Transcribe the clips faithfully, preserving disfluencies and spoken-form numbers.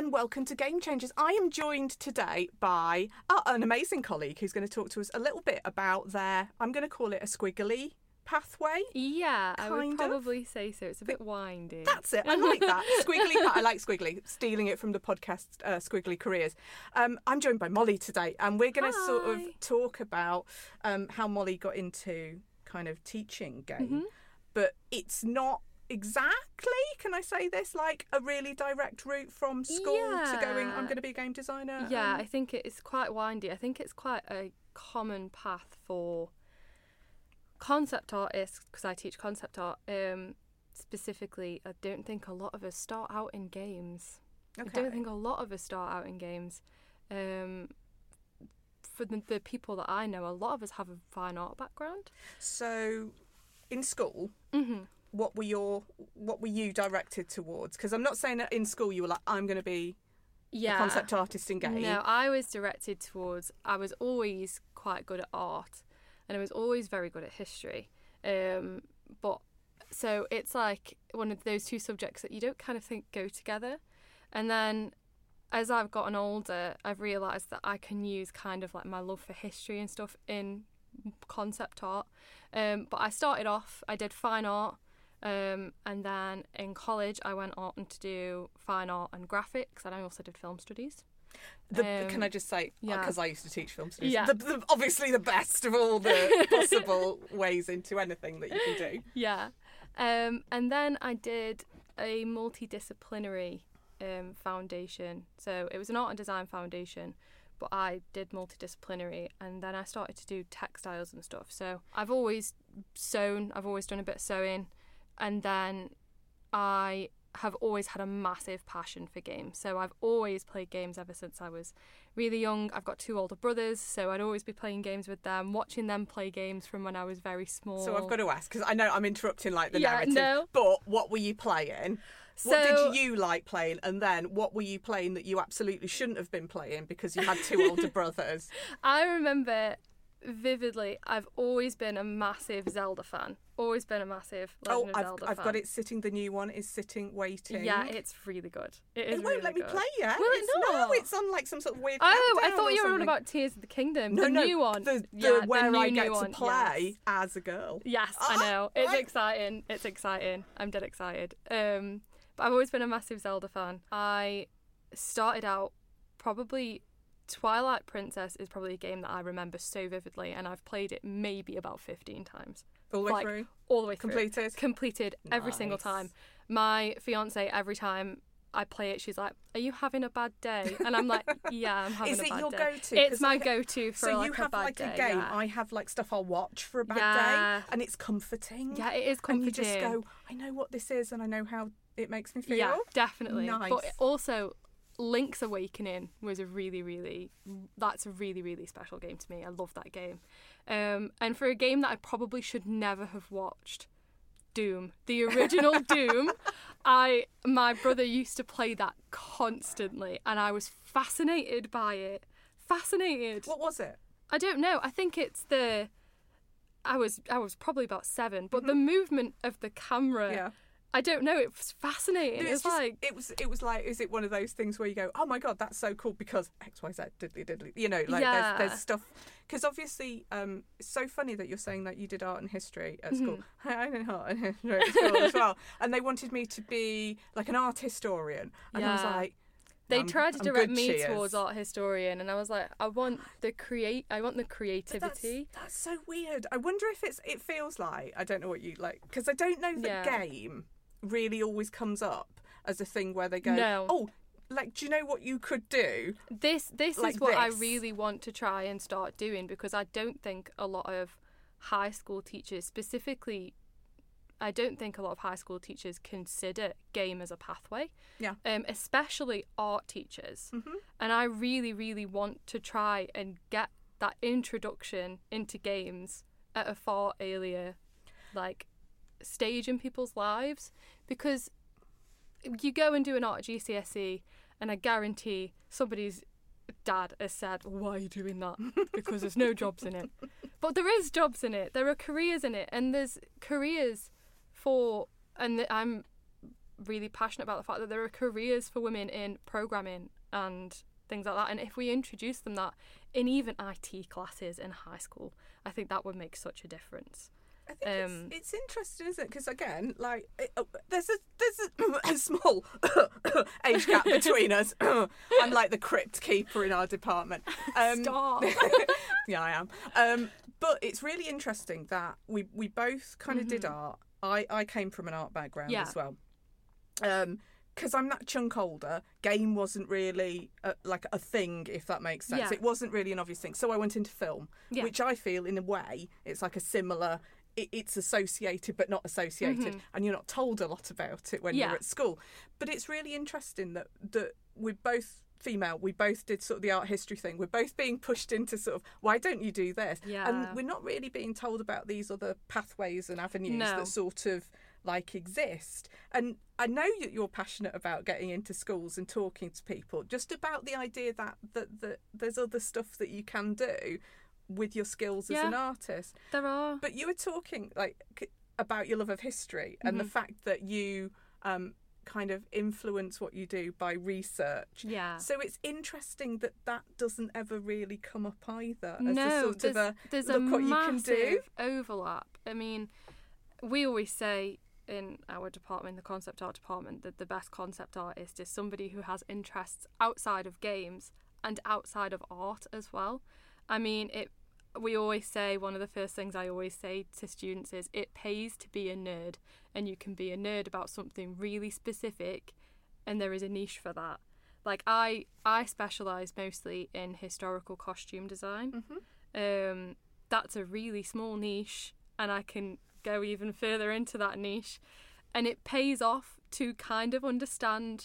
and welcome to Game Changers. I am joined today by uh, an amazing colleague who's going to talk to us a little bit about their, I'm going to call it a squiggly pathway. Yeah, I would kind probably say so. It's a bit windy. That's it. I like that. Squiggly. pa- I like squiggly, stealing it from the podcast uh, Squiggly Careers. Um, I'm joined by Molly today, and we're going to sort of Hi. talk about um, how Molly got into kind of teaching game. Mhm. But it's not exactly, can I say this, like a really direct route from school to going, I'm Yeah. going to be a game designer? Yeah, Um, I think it's quite windy. I think it's quite a common path for concept artists, because I teach concept art. Um, specifically, I don't think a lot of us start out in games. I okay. don't think a lot of us start out in games. Um, for the, the people that I know, a lot of us have a fine art background. So, in school, Mm-hmm. what were your what were you directed towards? Because I'm not saying that in school you were like, I'm going to be Yeah. a concept artist in game. No, I was directed towards, I was always quite good at art and I was always very good at history. Um, but so it's like one of those two subjects that you don't kind of think go together. And then as I've gotten older, I've realised that I can use kind of like my love for history and stuff in concept art. Um, but I started off, I did fine art. Um, and then in college, I went on to do fine art and graphics, and I also did film studies. The, Um, can I just say, yeah. because I used to teach film studies, Yeah. the, the, obviously the best of all the possible ways into anything that you can do. Yeah. Um, and then I did a multidisciplinary um, foundation. So it was an art and design foundation, but I did multidisciplinary, and then I started to do textiles and stuff. So I've always sewn, I've always done a bit of sewing. And then I have always had a massive passion for games. So I've always played games ever since I was really young. I've got two older brothers, so I'd always be playing games with them, watching them play games from when I was very small. So I've got to ask, because I know I'm interrupting like the Yeah, narrative, no. but what were you playing? So, What did you like playing? And then what were you playing that you absolutely shouldn't have been playing because you had two older brothers? I remember vividly, I've always been a massive Zelda fan. Always been a massive Legend Oh, of I've, Zelda I've fan. got it sitting. The new one is sitting, waiting. Yeah, it's really good. It is It won't really let me good. play yet. Will it It's- not? No, it's on like some sort of weird Oh, I countdown thought or you were on something. about Tears of the Kingdom, No, the no, new one. The, the yeah, where the new, I get new to one. play Yes. as a girl. Yes, Ah, I know. It's right. exciting. It's exciting. I'm dead excited. Um, but I've always been a massive Zelda fan. I started out probably Twilight Princess is probably a game that I remember so vividly, and I've played it maybe about fifteen times. All the way Like, through. All the way through. Completed. Completed every single Nice. time. My fiance, every time I play it, she's like, "Are you having a bad day?" And I'm like, "Yeah, I'm having Is a it bad your day." go-to? It's 'Cause my like- go-to for So like you a have bad like day. a game. Yeah. I have like stuff I'll watch for a bad Yeah. day, and it's comforting. yeah, it is And comforting. you just go, I know what this is, and I know how it makes me feel. Yeah, definitely. Nice. But also, Link's Awakening was a really, really, that's a really, really special game to me. I love that game. Um, and for a game that I probably should never have watched, Doom, the original Doom, I my brother used to play that constantly, and I was fascinated by it. Fascinated. What was it? I don't know. I think it's the. I was I was probably about seven, but the movement of the camera. Yeah. I don't know. It was fascinating. It's It's just- like. it was. It was like. Is it one of those things where you go, "Oh my god, that's so cool," because X, Y, Z, diddly diddly. You know, like Yeah. there's, there's stuff. Because obviously, um, it's so funny that you're saying that you did art and history at school. Mm-hmm. I did art and history at school as well, and they wanted me to be like an art historian, and I was Yeah. like. They I'm- tried to I'm direct good, me cheers. towards art historian, and I was like, I want the create. I want the But that's, creativity. that's so weird. I wonder if it's. It feels like I don't know what you like because I don't know that Yeah. game really always comes up as a thing where they go, No. "Oh, like, do you know what you could do?" This this Like is what I this. really want to try and start doing, because I don't think a lot of high school teachers, specifically, I don't think a lot of high school teachers consider game as a pathway. Yeah. Um, especially art teachers. Mhm. And I really, really want to try and get that introduction into games at a far earlier, like, stage in people's lives, because you go and do an art at G C S E, and I guarantee somebody's dad has said, "Why are you doing that?" Because there's no jobs in it. But there is jobs in it. There are careers in it, and there's careers for, and I'm really passionate about the fact that there are careers for women in programming and things like that. And if we introduce them that in even I T classes in high school, I think that would make such a difference. I think Um, it's, it's interesting, isn't it? Because again, like it, oh, there's a there's a, a small age gap between us. I'm like the crypt keeper in our department. Um, Stop. Yeah, I am. Um, but it's really interesting that we we both kind of Mhm. did art. I I came from an art background Yeah. as well. Um. Because I'm that chunk older, game wasn't really a, like a thing, if that makes sense. Yeah. It wasn't really an obvious thing. So I went into film, Yeah. which I feel, in a way, it's like a similar. It, it's associated but not associated, Mhm. and you're not told a lot about it when Yeah. you're at school. But it's really interesting that that we're both female. We both did sort of the art history thing. We're both being pushed into sort of, why don't you do this? Yeah. And we're not really being told about these other pathways and avenues No. that sort of like exist. And I know that you're passionate about getting into schools and talking to people just about the idea that that, that there's other stuff that you can do with your skills as Yeah. an artist. There are. But you were talking like c- about your love of history and the Mhm. fact that you um, kind of influence what you do by research. Yeah. So it's interesting that that doesn't ever really come up either as no, a sort there's, of a there's look a what you can do. massive overlap. I mean, we always say in our department, the concept art department, that the best concept artist is somebody who has interests outside of games and outside of art as well. I mean, it. We always say, one of the first things I always say to students is, it pays to be a nerd, and you can be a nerd about something really specific, and there is a niche for that. Like I, I specialise mostly in historical costume design. Mhm. Um, that's a really small niche, and I can go even further into that niche, and it pays off to kind of understand,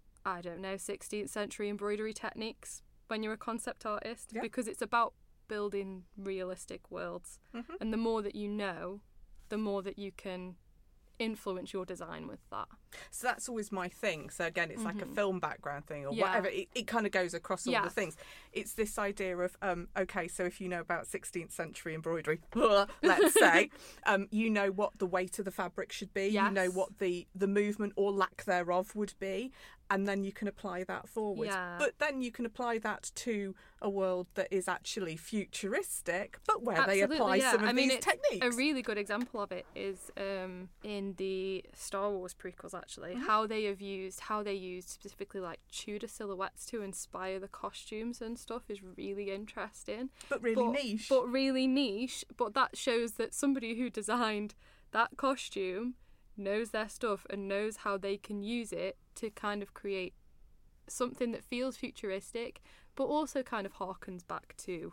I don't know, sixteenth century embroidery techniques when you're a concept artist, Yeah. because it's about building realistic worlds. Mhm. And the more that you know, the more that you can influence your design with that. So that's always my thing. So again, it's like a Mhm. film background thing or Yeah. whatever. It, it kind of goes across all Yeah. the things. It's this idea of, um, okay, so if you know about sixteenth century embroidery, let's say, um, you know what the weight of the fabric should be. You know Yes. what the, the movement or lack thereof would be. And then you can apply that forwards. Yeah. But then you can apply that to a world that is actually futuristic, but where they Absolutely, apply yeah. some of I mean, these it's techniques. A really good example of it is um, in the Star Wars prequels, actually, Mhm. how they have used, how they used specifically like Tudor silhouettes to inspire the costumes and stuff is really interesting. but really but, niche. But really niche, but that shows that somebody who designed that costume knows their stuff and knows how they can use it to kind of create something that feels futuristic, but also kind of harkens back to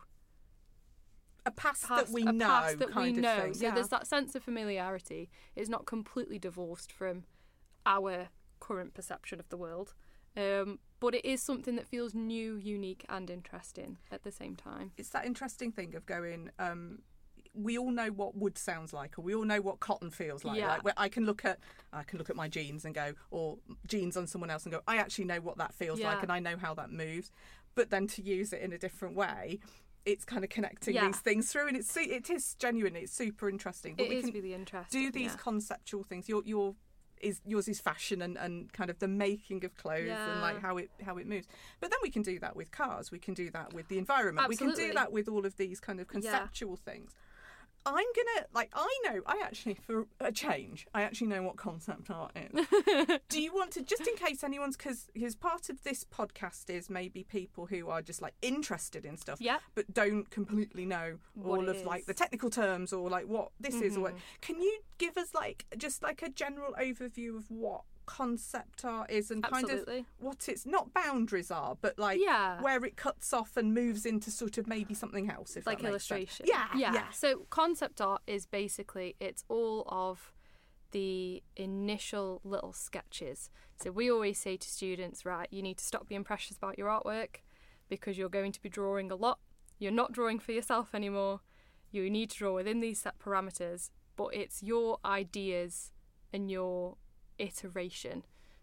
a past, past, that we a know, past that kind we of know. thing. So yeah. there's that sense of familiarity. It's not completely divorced from our current perception of the world, um, but it is something that feels new, unique, and interesting at the same time. It's that interesting thing of going, um, we all know what wood sounds like, or we all know what cotton feels like. Yeah. Like where I can look at, I can look at my jeans and go, or jeans on someone else and go, I actually know what that feels like, Yeah. and I know how that moves. But then to use it in a different way, it's kind of connecting Yeah. these things through, and it's su- it is genuinely, it's super interesting. But It we is can really interesting. do these yeah. conceptual things. Your your is yours is fashion and, and kind of the making of clothes and like Yeah. how it how it moves. But then we can do that with cars. We can do that with the environment. We can Absolutely. do that with all of these kind of conceptual things. I'm gonna like I know I actually for a change I actually know what concept art is. Do you want to, just in case anyone's, because because part of this podcast is maybe people who are just like interested in stuff Yeah. but don't completely know What all it of like is. the technical terms or like what this is or what. Mhm. Can you give us like just like a general overview of what concept art is and kind of Absolutely. what its not boundaries are, but like Yeah. where it cuts off and moves into sort of maybe something else, if Like that makes sense. illustration. Yeah, yeah. yeah. So concept art is basically, it's all of the initial little sketches. So we always say to students, right, you need to stop being precious about your artwork because you're going to be drawing a lot. You're not drawing for yourself anymore. You need to draw within these set parameters, but it's your ideas and your iteration.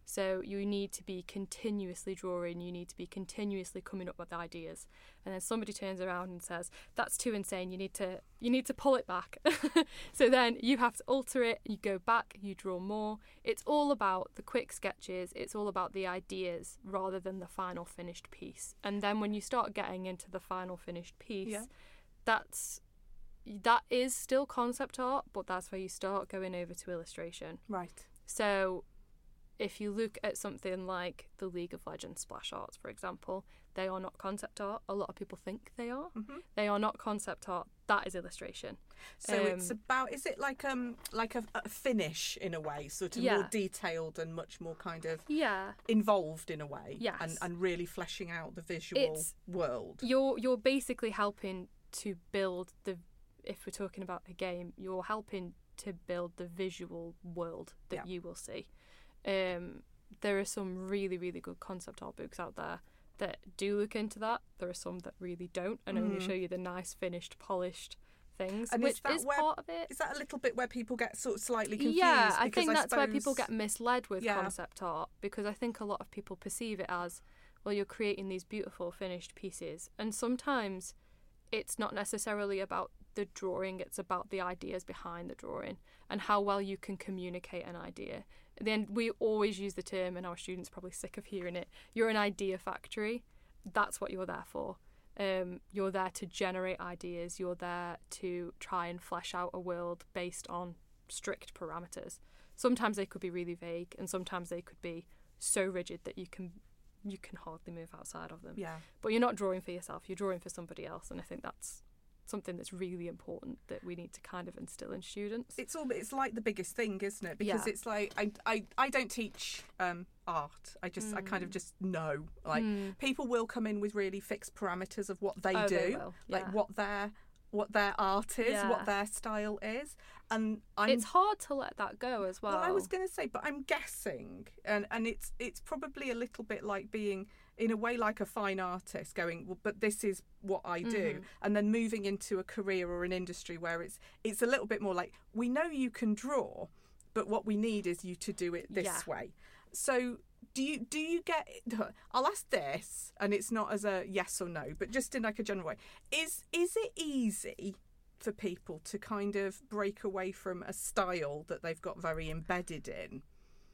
So you need to be continuously drawing, you need to be continuously coming up with ideas. And then somebody turns around and says, that's too insane, you need to you need to pull it back. So then you have to alter it, you go back, you draw more. It's all about the quick sketches, it's all about the ideas rather than the final finished piece. And then when you start getting into the final finished piece, yeah. that's that is still concept art, but that's where you start going over to illustration. Right. So if you look at something like the League of Legends splash arts, for example, they are not concept art. A lot of people think they are. Mm-hmm. They are not concept art. That is illustration. So um, it's about, is it like um like a, a finish in a way, sort of yeah. more detailed and much more kind of yeah. involved in a way, yes. and, and really fleshing out the visual it's, world. You're you're basically helping to build the, if we're talking about a game, you're helping to build the visual world that yeah. you will see. Um, there are some really, really good concept art books out there that do look into that. There are some that really don't and mm. only show you the nice, finished, polished things, and which is, that is where, part of it. Is that a little bit where people get sort of slightly confused? Yeah, I think I that's suppose... where people get misled with yeah. concept art, because I think a lot of people perceive it as, well, you're creating these beautiful, finished pieces. And sometimes it's not necessarily about the drawing, it's about the ideas behind the drawing and how well you can communicate an idea. Then we always use the term, and our students are probably sick of hearing it, you're an idea factory. That's what you're there for. Um, you're there to generate ideas. You're there to try and flesh out a world based on strict parameters. Sometimes they could be really vague, and sometimes they could be so rigid that you can you can hardly move outside of them. Yeah. But you're not drawing for yourself, you're drawing for somebody else, and I think that's something that's really important that we need to kind of instill in students. It's all it's like the biggest thing, isn't it? Because yeah. it's like I, I, I don't teach um, art. I just mm. I kind of just know. Like mm. people will come in with really fixed parameters of what they oh, do, they will. Yeah. like what their what their art is, yeah. what their style is, and I'm, it's hard to let that go as well. Well, I was going to say, but I'm guessing, and and it's it's probably a little bit like being, in a way, like a fine artist going, well, but this is what I do, mm-hmm. and then moving into a career or an industry where it's it's a little bit more like, we know you can draw, but what we need is you to do it this yeah. way. So do you do you get? I'll ask this, and it's not as a yes or no, but just in like a general way. Is is it easy for people to kind of break away from a style that they've got very embedded in?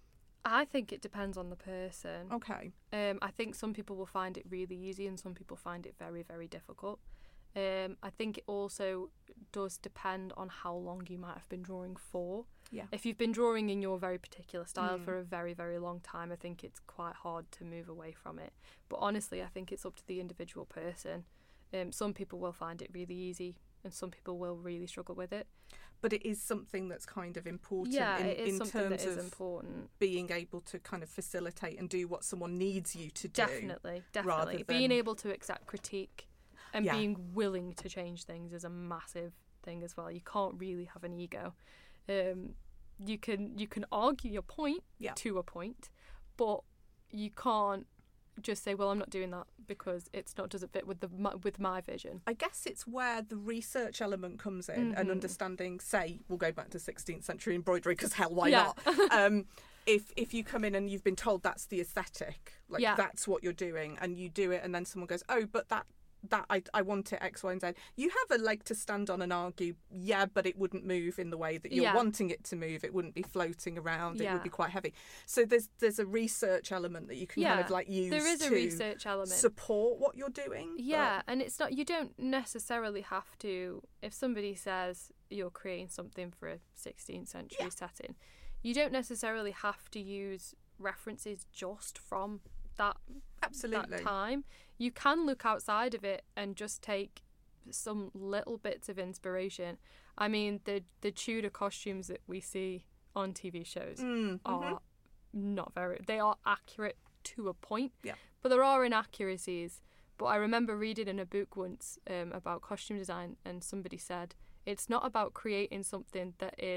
I think it depends on the person. Okay. Um, I think some people will find it really easy and some people find it very, very difficult. Um, I think it also does depend on how long you might have been drawing for. Yeah. If you've been drawing in your very particular style mm. for a very, very long time, I think it's quite hard to move away from it. But honestly, I think it's up to the individual person. Um, some people will find it really easy and some people will really struggle with it. But it is something that's kind of important yeah, in, it is in something terms that is of important. Being able to kind of facilitate and do what someone needs you to do. Definitely, definitely. Than... Being able to accept critique and yeah. being willing to change things is a massive thing as well. You can't really have an ego. Um, you can you can argue your point yeah. to a point, but you can't just say, well, I'm not doing that because it's not doesn't fit with the with my vision. I guess it's where the research element comes in, mm-hmm. and understanding, say, we'll go back to sixteenth century embroidery, because hell, why yeah. not? um, if if you come in and you've been told that's the aesthetic, like yeah. that's what you're doing, and you do it, and then someone goes, oh, but that that I, I want it X, Y, and Z. You have a leg to stand on and argue, yeah, but it wouldn't move in the way that you're yeah. wanting it to move. It wouldn't be floating around. Yeah. It would be quite heavy. So there's there's a research element that you can yeah. kind of like use there is to a research element. support what you're doing. Yeah, but... and it's not, you don't necessarily have to, if somebody says you're creating something for a sixteenth century yeah. setting, you don't necessarily have to use references just from that Absolutely. that time. You can look outside of it and just take some little bits of inspiration. I mean, the the Tudor costumes that we see on T V shows mm, are mm-hmm. not very, they are accurate to a point, yeah. but there are inaccuracies. But I remember reading in a book once um, about costume design, and somebody said it's not about creating something that is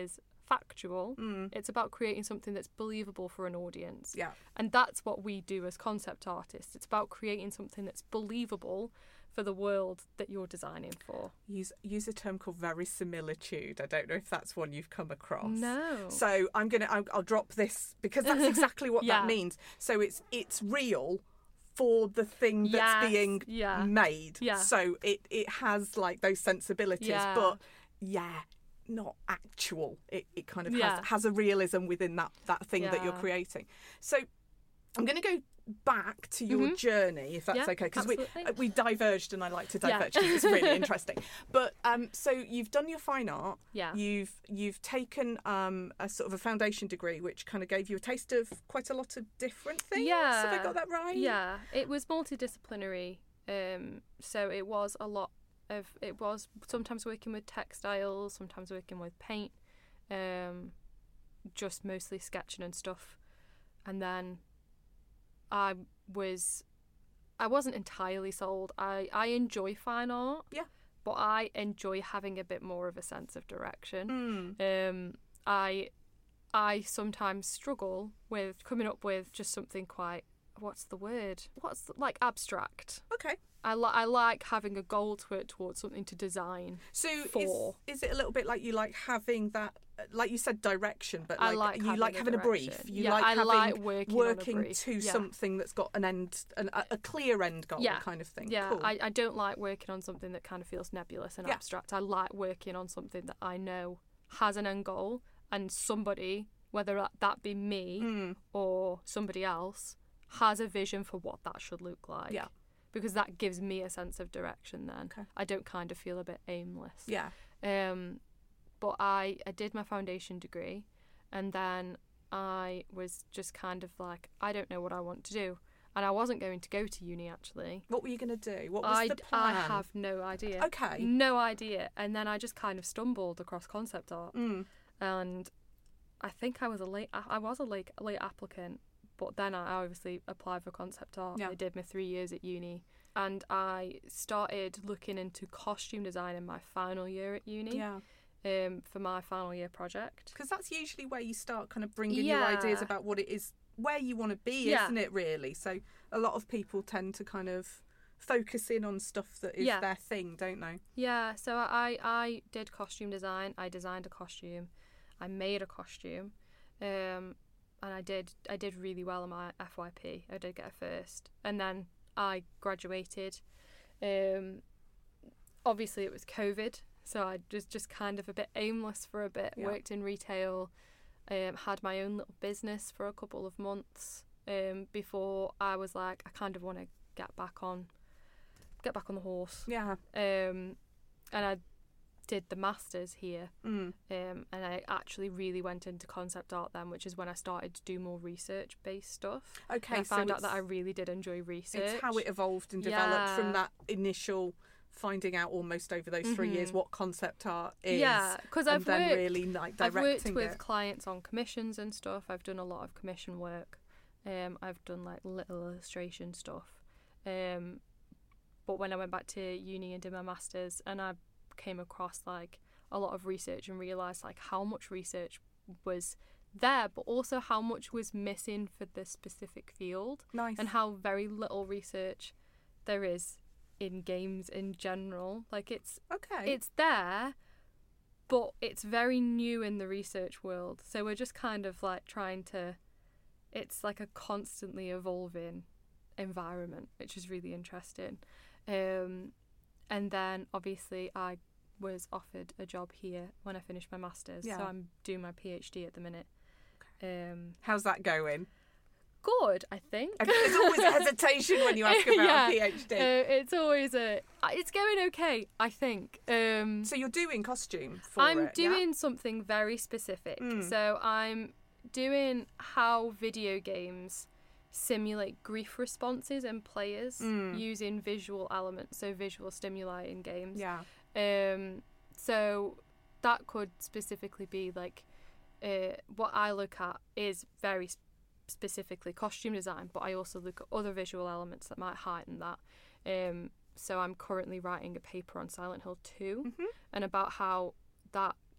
factual. Mm. It's about creating something that's believable for an audience. Yeah. And that's what we do as concept artists. It's about creating something that's believable for the world that you're designing for. Use use a term called verisimilitude. I don't know if that's one you've come across. No. So I'm gonna I'll, I'll drop this because that's exactly what Yeah. that means. So it's it's real for the thing that's Yes, being yeah. made. Yeah. So it it has like those sensibilities, Yeah. but yeah, not actual. It it kind of Yeah. has has a realism within that that thing that you're Yeah. creating. So I'm going to go back to your Mhm. journey, if that's Yeah, okay, because we absolutely. uh, we diverged, and I like to Yeah. diverge because it's really interesting. But um, so you've done your fine art. Yeah. You've you've taken um a sort of a foundation degree, which kind of gave you a taste of quite a lot of different things. Yeah. Have I got that right? Yeah, it was multidisciplinary. Um, so it was a lot of, it was sometimes working with textiles, sometimes working with paint, um, just mostly sketching and stuff. And then I was, I wasn't entirely sold. I, I enjoy fine art. Yeah. But I enjoy having a bit more of a sense of direction. Mm. Um, I I sometimes struggle with coming up with just something quite, what's the word? What's the, like abstract. Okay. I li- I like having a goal to work towards, something to design. So For. is is it a little bit like you like having that, like you said, direction, but I like, like you having like a having a brief. direction. You Yeah, like I having like working on a working brief. to Yeah. something that's got an end, an, a, a clear end goal, Yeah. kind of thing. Yeah, Cool. I, I don't like working on something that kind of feels nebulous and Yeah. abstract. I like working on something that I know has an end goal, and somebody, whether that- that be me Mm. or somebody else, has a vision for what that should look like. Yeah. Because that gives me a sense of direction then. Okay. I don't kind of feel a bit aimless. Yeah. Um, but I, I did my foundation degree, and then I was just kind of like, I don't know what I want to do. And I wasn't going to go to uni, actually. What were you going to do? What was I, the plan? I have no idea. Okay. No idea. And then I just kind of stumbled across concept art. Mm. And I think I was a late I I was a late late applicant, but then I obviously applied for concept art. Yeah. I did my three years at uni, and I started looking into costume design in my final year at uni. Yeah. Um, for my final year project. Because that's usually where you start kind of bringing your ideas Yeah. about what it is, where you want to be, Yeah. isn't it, really? So a lot of people tend to kind of focus in on stuff that is Yeah. their thing, don't they? Yeah, so I I did costume design. I designed a costume. I made a costume. Um, and I did I did really well in my F Y P. I did get a first, and then I graduated. Um, obviously it was COVID, so I was just kind of a bit aimless for a bit. Yeah. Worked in retail, um, had my own little business for a couple of months. Um, before I was like, I kind of want to get back on, get back on the horse. Yeah. Um, and I did the masters here. Mm. Um, and I actually really went into concept art then, which is when I started to do more research based stuff. Okay. And I found so out that I it's- really did enjoy research. It's how it evolved and developed from Yeah. that initial finding out almost over those three years Mhm. what concept art is. Yeah, because and I've then worked, really like I've directing worked with it. clients on commissions and stuff. I've done a lot of commission work. Um, I've done like little illustration stuff. Um, but when I went back to uni and did my masters, and I came across like a lot of research and realised like how much research was there, but also how much was missing for this specific field, Nice. and how very little research there is in games in general. Like it's okay. it's there, but it's very new in the research world. So we're just kind of like trying to, it's like a constantly evolving environment, which is really interesting. Um, and then obviously I was offered a job here when I finished my masters. Yeah. So I'm doing my PhD at the minute. Um, How's that going? good, I think. There's always a hesitation when you ask about Yeah. a PhD. Uh, it's always a. It's going okay, I think. Um, So you're doing costume for I'm it, yeah? doing something very specific. Mm. So I'm doing how video games simulate grief responses in players Mm. using visual elements, so visual stimuli in games. Yeah. Um, so that could specifically be like uh, what I look at is very sp- specifically costume design, but I also look at other visual elements that might heighten that. Um, so I'm currently writing a paper on Silent Hill two Mhm. and about how that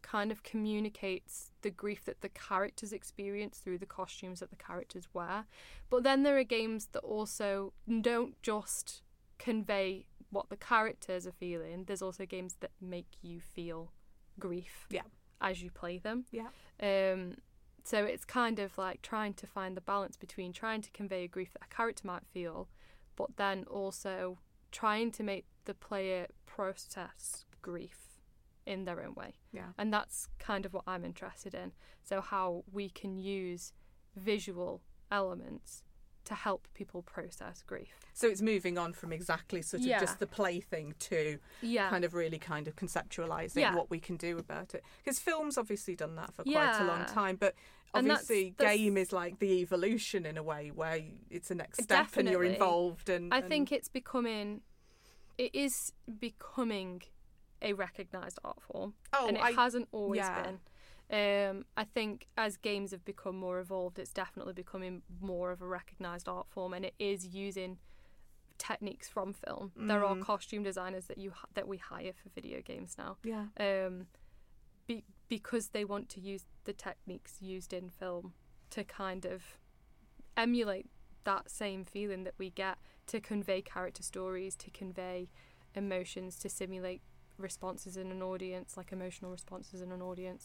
kind of communicates the grief that the characters experience through the costumes that the characters wear. But then there are games that also don't just convey what the characters are feeling. There's also games that make you feel grief yeah. as you play them. Yeah. Um, so it's kind of like trying to find the balance between trying to convey a grief that a character might feel, but then also trying to make the player process grief in their own way. Yeah. And that's kind of what I'm interested in. So how we can use visual elements to help people process grief. So it's moving on from exactly sort of Yeah. just the plaything to Yeah. kind of really kind of conceptualising Yeah. what we can do about it. Because film's obviously done that for quite Yeah. a long time, but And that's- obviously that's- game is like the evolution in a way where it's a next step and you're Definitely. involved. And I and- think it's becoming, it is becoming a recognised art form. oh, and it I, hasn't always yeah. been. Um, I think as games have become more evolved, it's definitely becoming more of a recognised art form, and it is using techniques from film. There are Mm. costume designers that you h- that we hire for video games now, yeah. um, be- because they want to use the techniques used in film to kind of emulate that same feeling that we get, to convey character stories, to convey emotions, to simulate responses in an audience, like emotional responses in an audience.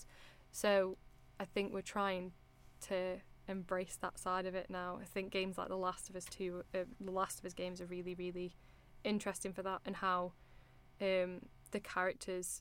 So I think we're trying to embrace that side of it now. I think games like The Last of Us two, uh, The Last of Us games are really, really interesting for that, and how um, the characters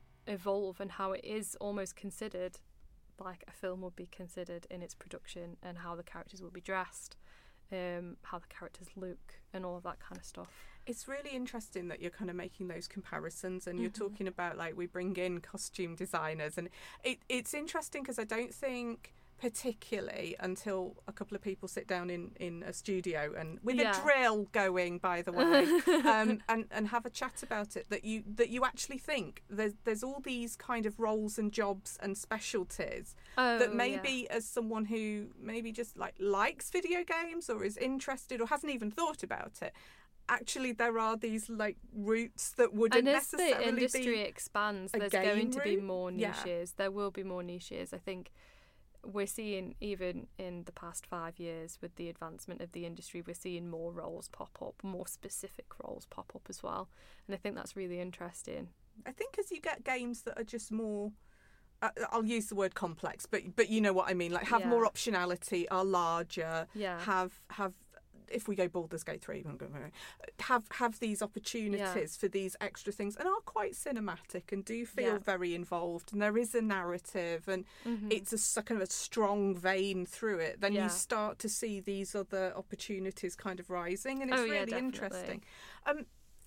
evolve and how it is almost considered like a film would be considered in its production, and how the characters will be dressed, um, how the characters look, and all of that kind of stuff. It's really interesting that you're kind of making those comparisons, and you're Mhm. talking about like we bring in costume designers, and it, it's interesting because I don't think particularly until a couple of people sit down in, in a studio and with Yeah. a drill going, by the way, um, and, and have a chat about it, that you that you actually think there's there's all these kind of roles and jobs and specialties Oh, that maybe as someone who maybe just like likes video games or is interested or hasn't even thought about it, actually there are these like routes that wouldn't and as necessarily the industry be expands, a there's game going to be route. more Yeah. niches. There will be more niches. I think we're seeing, even in the past five years with the advancement of the industry, we're seeing more roles pop up, more specific roles pop up as well. And I think that's really interesting. I think as you get games that are just more, uh, I'll use the word complex, but but you know what I mean, like have Yeah. more optionality, are larger, Yeah. have have if we go Baldur's Gate three, I'm going to have have these opportunities for these extra things, and are quite cinematic and do feel Yeah. very involved, and there is a narrative, and Mhm. it's a s- kind of a strong vein through it. Then Yeah. you start to see these other opportunities kind of rising, and it's Oh, yeah, really definitely. interesting. Um,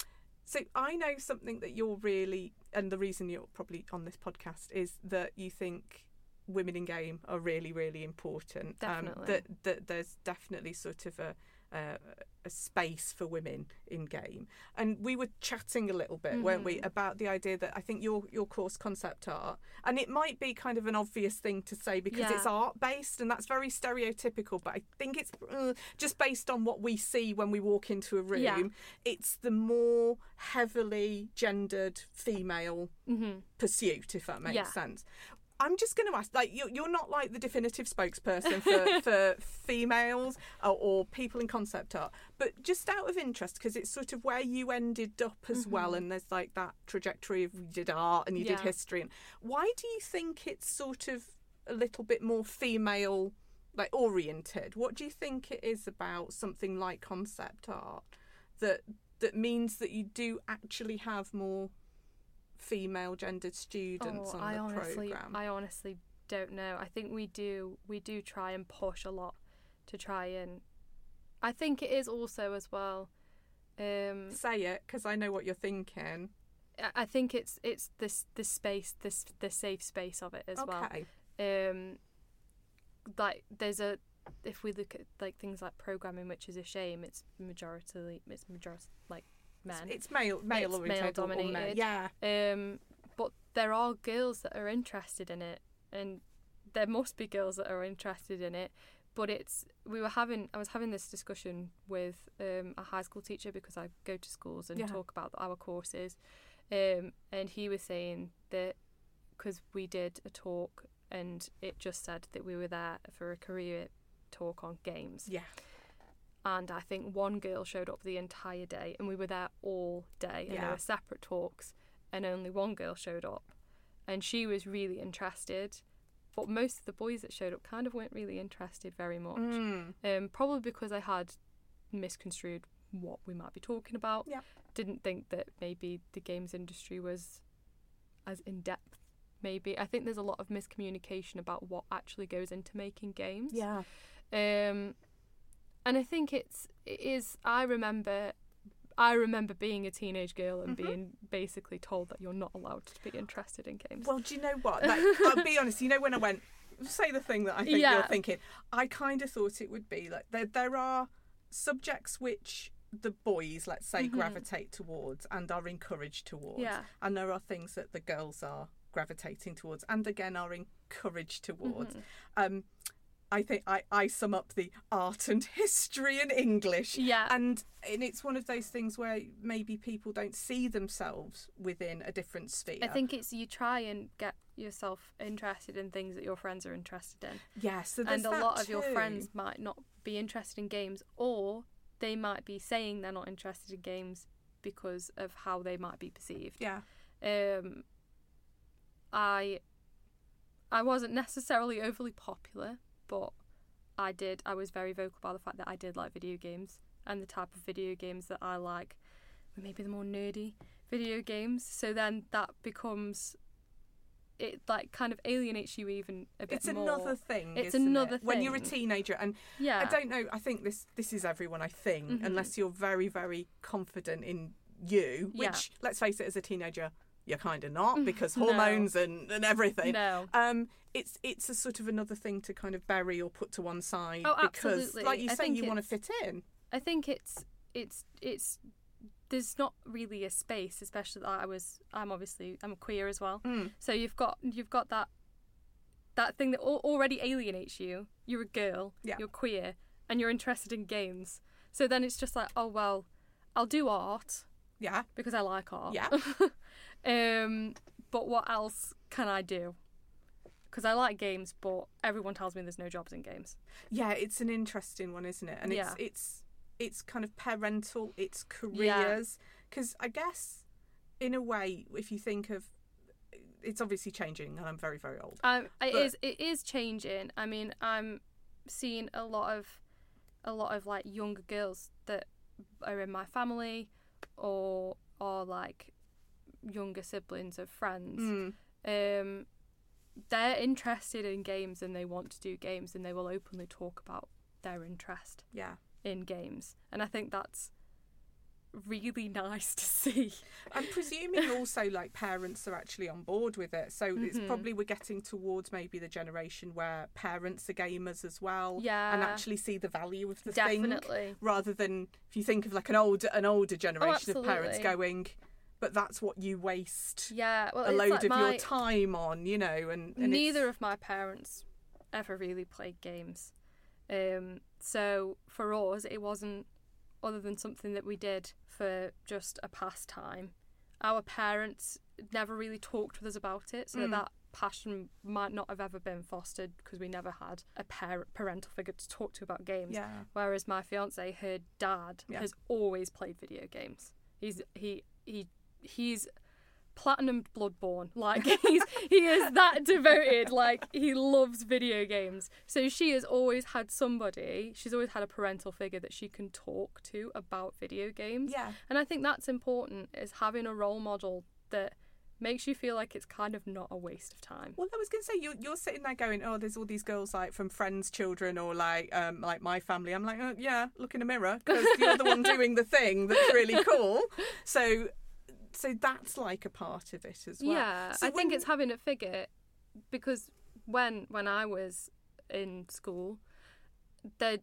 so I know something that you're really, and the reason you're probably on this podcast is that you think women in game are really, really important. Definitely. Um, that that there's definitely sort of a uh, a space for women in game, and we were chatting a little bit, weren't we, Mhm. about the idea that I think your your course concept art, and it might be kind of an obvious thing to say because Yeah. it's art based, and that's very stereotypical, but I think it's uh, just based on what we see when we walk into a room. Yeah. It's the more heavily gendered female Mhm. pursuit, if that makes Yeah. sense. I'm just going to ask, like, you're, you're not like the definitive spokesperson for, for females or, or people in concept art, but just out of interest, because it's sort of where you ended up as well, Mhm. and there's like that trajectory of you did art and you did Yeah. history. And why do you think it's sort of a little bit more female, like, oriented? What do you think it is about something like concept art that that means that you do actually have more female gendered students Oh, on I the honestly, program? I honestly don't know. I think we do, we do try and push a lot to try and. I think it is also as well. Um, Say it, because I know what you're thinking. I- I think it's it's this the space, this the safe space of it as Okay. well. Um, like there's a, if we look at like things like programming, which is a shame, it's majority, it's majority like men. It's male, male It's oriented or men. male-dominated. Yeah. Um, but there are girls that are interested in it, and there must be girls that are interested in it. But it's we were having I was having this discussion with um, a high school teacher, because I go to schools and Yeah. talk about our courses, um, and he was saying that because we did a talk and it just said that we were there for a career talk on games. Yeah. And I think one girl showed up the entire day, and we were there all day, and Yeah. there were separate talks, and only one girl showed up, and she was really interested, but most of the boys that showed up kind of weren't really interested very much. Mm. Um, probably because I had misconstrued what we might be talking about. Yeah. Didn't think that maybe the games industry was as in depth. Maybe I think there's a lot of miscommunication about what actually goes into making games. Yeah. Um, and I think it's it is. I remember, I remember being a teenage girl and Mhm. being basically told that you're not allowed to be interested in games. Well, do you know what? Like, I'll be honest. You know, when I went, say the thing that I think Yeah. you're thinking, I kind of thought it would be like there. There are subjects which the boys, let's say, Mhm. gravitate towards and are encouraged towards, Yeah. and there are things that the girls are gravitating towards and again are encouraged towards. Mhm. Um, I think I, I sum up the art and history and English. Yeah. And and it's one of those things where maybe people don't see themselves within a different sphere. I think it's you try and get yourself interested in things that your friends are interested in. yeah, so there's And a that lot of your too. friends might not be interested in games, or they might be saying they're not interested in games because of how they might be perceived. Yeah. Um, I I wasn't necessarily overly popular, but I did. I was very vocal about the fact that I did like video games, and the type of video games that I like were maybe the more nerdy video games. So then that becomes it like kind of alienates you even a bit It's more. another thing. It's isn't another it? When you're a thing. teenager, and Yeah. I don't know. I think this this is everyone. I think Mhm. unless you're very very confident in you, Yeah. which let's face it, as a teenager, you're kind of not because No. hormones and and everything. No. Um, it's it's a sort of another thing to kind of bury or put to one side Oh, because, absolutely. like you I say, think you want to it's- fit in. I think it's it's it's there's not really a space, especially that I was I'm obviously I'm queer as well. Mm. So you've got you've got that that thing that al- already alienates you. You're a girl, Yeah. you're queer, and you're interested in games. So then it's just like, oh well, I'll do art Yeah, because I like art. Yeah. um, but what else can I do? Because I like games, but everyone tells me there's no jobs in games. yeah. It's an interesting one, isn't it? And Yeah. it's it's it's kind of parental. It's careers. Because I guess, in a way, if you think of, it's obviously changing, and I'm very very old. Um, it But- is it is changing. I mean, I'm seeing a lot of a lot of like younger girls that are in my family, or or like younger siblings of friends. Mm. Um, they're interested in games and they want to do games, and they will openly talk about their interest Yeah. in games, and I think that's really nice to see. I'm presuming also like parents are actually on board with it. So it's Mhm. probably we're getting towards maybe the generation where parents are gamers as well. Yeah. And actually see the value of the thing. Definitely. Rather than if you think of like an older an older generation of parents absolutely. going, but that's what you waste Yeah. Well, a it's load like of my, your time on, you know, and, and neither it's, of my parents ever really played games. Um, so for us, it wasn't, other than something that we did for just a pastime, our parents never really talked with us about it, so Mm. that passion might not have ever been fostered because we never had a par- parental figure to talk to about games. yeah. Whereas my fiance, her dad, Yeah. has always played video games. He's he he he's platinum Bloodborne. Like he's he is that devoted. Like he loves video games. So she has always had somebody. She's always had a parental figure that she can talk to about video games. Yeah. And I think that's important, is having a role model that makes you feel like it's kind of not a waste of time. Well, I was going to say you're you're sitting there going, oh, there's all these girls like from friends' children or like um like my family. I'm like, oh, yeah, look in a mirror because you're the one doing the thing that's really cool. So, so that's like a part of it as well. Yeah, So I think when- it's having a figure, because when when I was in school, there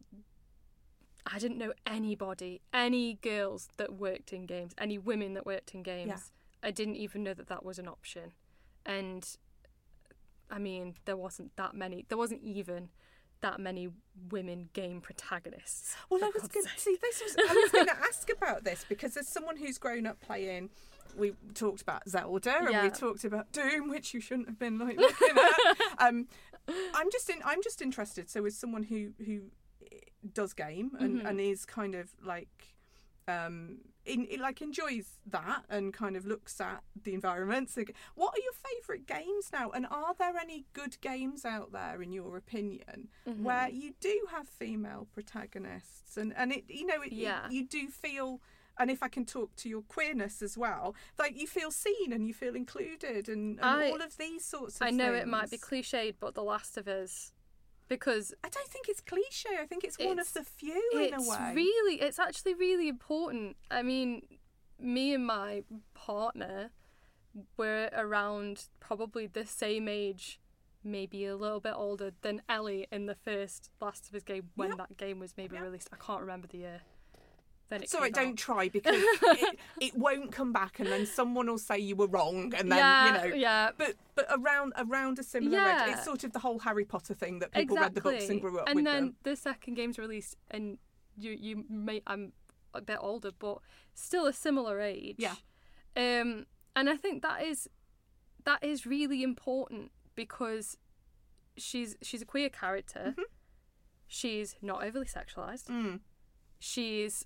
I didn't know anybody, any girls that worked in games, any women that worked in games. Yeah. I didn't even know that that was an option, and I mean there wasn't that many. There wasn't even that many women game protagonists. Well, I was going to see this was I was going to ask about this because as someone who's grown up playing, we talked about Zelda and Yeah. we talked about Doom, which you shouldn't have been like looking at. Um, I'm just in. I'm just interested. So, as someone who who does game and, Mhm. and is kind of like. Um, in, in like enjoys that and kind of looks at the environment. So, what are your favourite games now? And are there any good games out there, in your opinion, Mhm. where you do have female protagonists and and it you know it, Yeah. it, you do feel. And if I can talk to your queerness as well, like you feel seen and you feel included and, and I- all of these sorts of I know things. it might be cliched, but The Last of Us, because I don't think it's cliche. I think it's one of It's- the few in a it's way. really, it's actually really important. I mean, me and my partner were around probably the same age, maybe a little bit older than Ellie in the first Last of Us game when Yep. that game was maybe Yep. released. I can't remember the year. Then it Sorry, came don't out. try because it, it won't come back, and then someone will say you were wrong, and then yeah, you know. yeah. But but around around a similar Yeah. age, it's sort of the whole Harry Potter thing that people read the books and grew up and with then them. the second game's released, and you you may I'm a bit older, but still a similar age. Yeah. Um, and I think that is that is really important because she's she's a queer character. Mhm. She's not overly sexualized. Mm. She's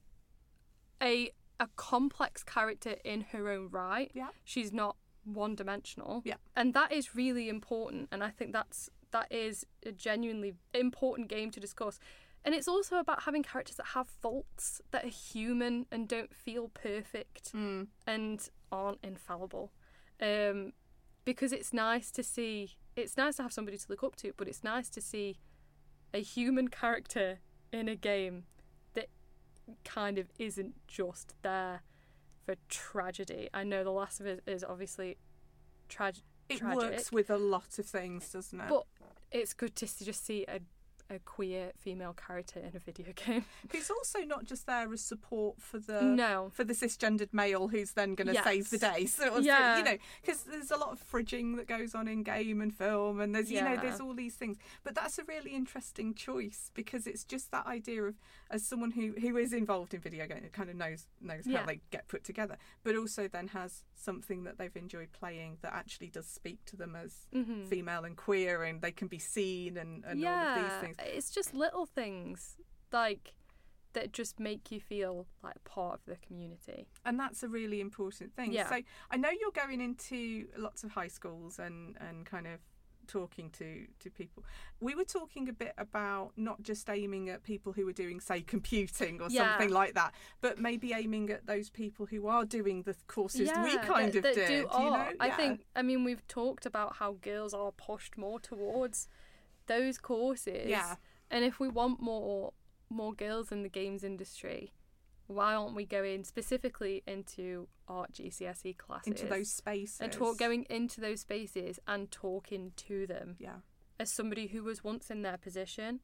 a a complex character in her own right. Yeah. She's not one dimensional. Yeah. And that is really important, and I think that's that is a genuinely important game to discuss. And it's also about having characters that have faults, that are human and don't feel perfect Mm. and aren't infallible. Um, because it's nice to see, it's nice to have somebody to look up to, but it's nice to see a human character in a game that kind of isn't just there for tragedy. I know The Last of Us is obviously trag- It tragic, works with a lot of things, doesn't it? but it's good to see, just see a a queer female character in a video game. Who's also not just there as support for the No. for the cisgendered male who's then going to Yes. save the day. So Yeah. you know, because there's a lot of fridging that goes on in game and film, and there's you know Yeah. there's all these things. But that's a really interesting choice because it's just that idea of as someone who who is involved in video games, kind of knows knows how Yeah. they get put together, but also then has something that they've enjoyed playing that actually does speak to them as Mhm. female and queer, and they can be seen and, and all of these things. It's just little things like that just make you feel like part of the community. And that's a really important thing. Yeah. So I know you're going into lots of high schools and, and kind of talking to, to people. We were talking a bit about not just aiming at people who are doing, say, computing or Yeah. something like that, but maybe aiming at those people who are doing the courses we kind that, of that did. do you art. know? I Yeah. think, I mean, we've talked about how girls are pushed more towards those courses. Yeah. And if we want more more girls in the games industry, why aren't we going specifically into art G C S E classes? into those spaces. and talk, going into those spaces and talking to them Yeah. as somebody who was once in their position,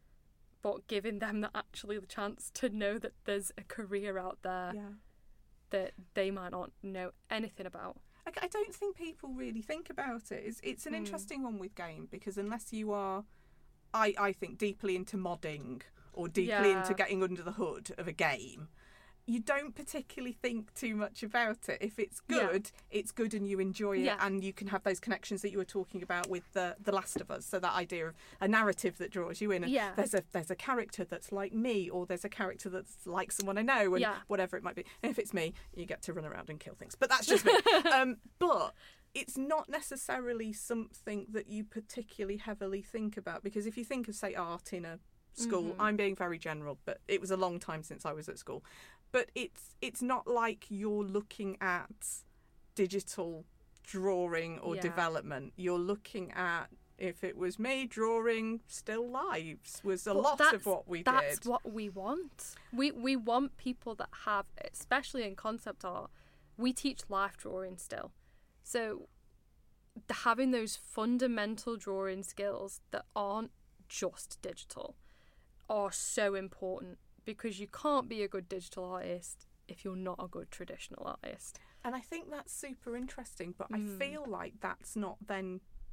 but giving them the, actually the chance to know that there's a career out there Yeah. that they might not know anything about. I, I don't think people really think about it. It's, it's an Mm. interesting one with game because unless you are, I, I think, deeply into modding or deeply Yeah. into getting under the hood of a game, you don't particularly think too much about it. If it's Yeah. good, it's good and you enjoy it, Yeah. and you can have those connections that you were talking about with the the Last of Us. So that idea of a narrative that draws you in. And Yeah. There's a there's a character that's like me, or there's a character that's like someone I know, and Yeah. whatever it might be. And if it's me, you get to run around and kill things. But that's just me. um, but it's not necessarily something that you particularly heavily think about, because if you think of, say, art in a school, Mhm. I'm being very general, but it was a long time since I was at school, but it's it's not like you're looking at digital drawing or Yeah. development. You're looking at, if it was me, drawing still lives was a But lot that's, of what we that's did. what we want. We we want people that have, especially in concept art, we teach life drawing still. So the, having those fundamental drawing skills that aren't just digital are so important, because you can't be a good digital artist if you're not a good traditional artist. And I think that's super interesting, but Mm. I feel like that's not then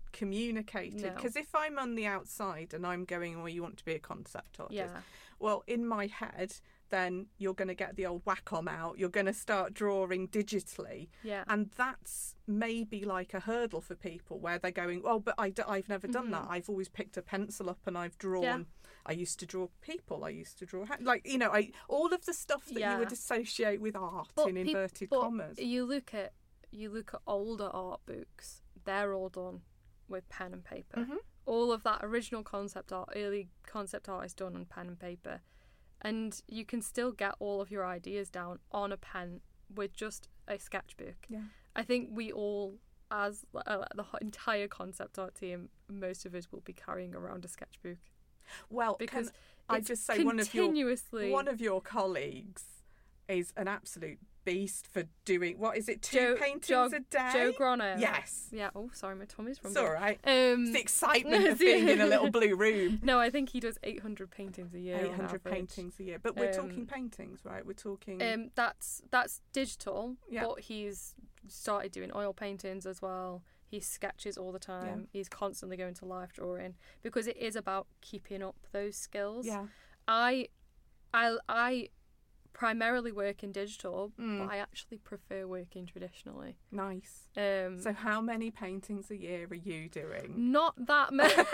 communicated. No. Because if I'm on the outside and I'm going, well, you want to be a concept artist. Yeah. Well, in my head, then you're going to get the old Wacom out. You're going to start drawing digitally. Yeah. And that's maybe like a hurdle for people where they're going, oh, but I d- I've never done Mhm. that. I've always picked a pencil up and I've drawn. Yeah. I used to draw people. I used to draw, ha- like, you know, I all of the stuff that Yeah. you would associate with art But in peop- inverted but commas. You look at you look at older art books. They're all done with pen and paper. Mhm. All of that original concept art, early concept art is done on pen and paper. And you can still get all of your ideas down on a pen with just a sketchbook. Yeah. I think we all, as uh, the ho- entire concept art team, most of us will be carrying around a sketchbook. Well, Because can I it's just say one of your continuously... one of your colleagues is an absolute beast for doing, what is it, two Joe- paintings Joe- a day? Joe Grono. Yes. Yeah. Oh, sorry, my tummy's It's rumbling. all right. Um, It's the excitement of being in a little blue room. No, I think he does eight hundred paintings a year. eight on hundred average. paintings a year. But we're Um, talking paintings, right? We're talking... Um, that's that's digital, Yeah. but he's started doing oil paintings as well. He sketches all the time. He's constantly going to live drawing because it is about keeping up those skills. yeah. I, I, I primarily work in digital, Mm. but I actually prefer working traditionally. Nice. Um, So how many paintings a year are you doing? not that many, not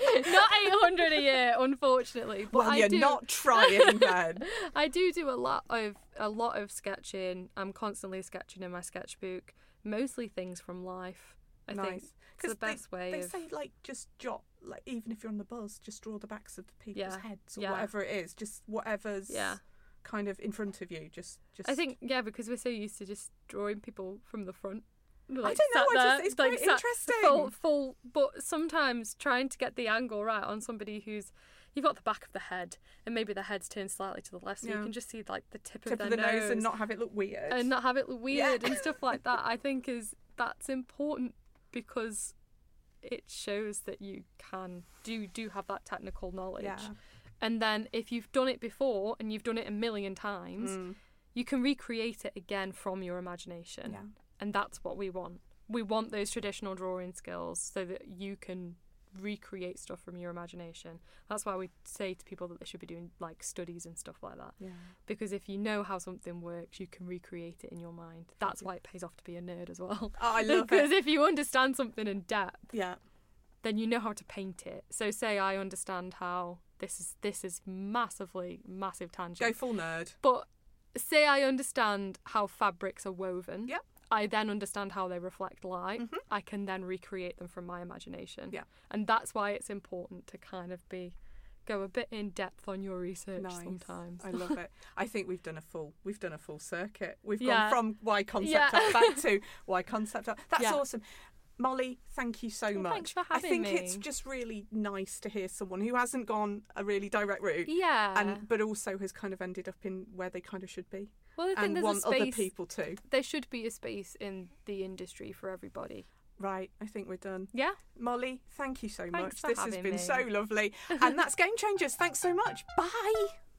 eight hundred a year, unfortunately. But Well, I you're do, not trying then. I do do a lot of a lot of sketching. I'm constantly sketching in my sketchbook, mostly things from life. I think Nice. it's the best way. They of, say, like, just jot, like, even if you're on the bus, just draw the backs of the people's Yeah. heads or Yeah. whatever it is. Just whatever's yeah, kind of in front of you. Just, just. I think yeah, because we're so used to just drawing people from the front. don't Like, know, sat I just- there, it's like, quite sat interesting. Full, full, but sometimes trying to get the angle right on somebody who's you've got the back of the head and maybe the head's turned slightly to the left, so Yeah. you can just see like the tip, tip of of their the nose and not have it look weird. and not have it look weird Yeah. and stuff like that. I think is that's important because it shows that you can do do have that technical knowledge. Yeah. And then if you've done it before and you've done it a million times, Mm. you can recreate it again from your imagination. Yeah. And that's what we want. We want those traditional drawing skills so that you can recreate stuff from your imagination. That's why we say to people that they should be doing like studies and stuff like that. Yeah. Because if you know how something works, you can recreate it in your mind. That's why it pays off to be a nerd as well. Oh, I love Because it. if you understand something in depth, Yeah. then you know how to paint it. So say I understand how this is this is massively massive tangent. Go full nerd. But say I understand how fabrics are woven. Yep. I then understand how they reflect light. Mhm. I can then recreate them from my imagination. Yeah. And that's why it's important to kind of be go a bit in depth on your research Nice. sometimes. I love it. I think we've done a full we've done a full circuit. We've Yeah. gone from why concept Yeah. art back to why concept art. That's Yeah. awesome. Molly, thank you so Well, much. thanks for I having think it's me. just really nice to hear someone who hasn't gone a really direct route, Yeah. and but also has kind of ended up in where they kind of should be, well, I think and there's want a other space. people too. There should be a space in the industry for everybody. Right, I think we're done. Yeah. Molly, thank you so Thanks much. for This has having been me. so lovely, and that's Game Changers. Thanks so much. Bye.